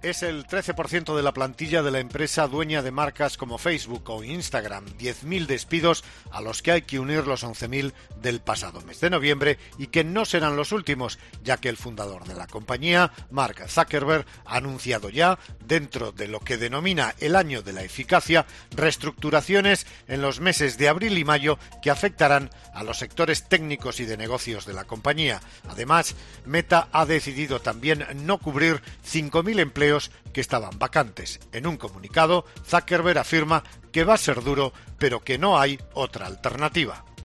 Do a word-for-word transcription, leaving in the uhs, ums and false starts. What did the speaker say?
es el trece por ciento de la plantilla de la empresa dueña de marcas como Facebook o Instagram, diez mil despidos a los que hay que unir los once mil del pasado mes de noviembre y que no serán los últimos, ya que el fundador de la compañía, Mark Zuckerberg, ha anunciado ya, dentro de lo que denomina el año de la eficacia, reestructuraciones en los meses de abril y mayo que afectarán a los sectores técnicos y de negocios de la compañía. Además, Meta ha decidido también no cubrir cinco mil empleos que estaban vacantes. En un comunicado, Zuckerberg afirma que va a ser duro, pero que no hay otra alternativa.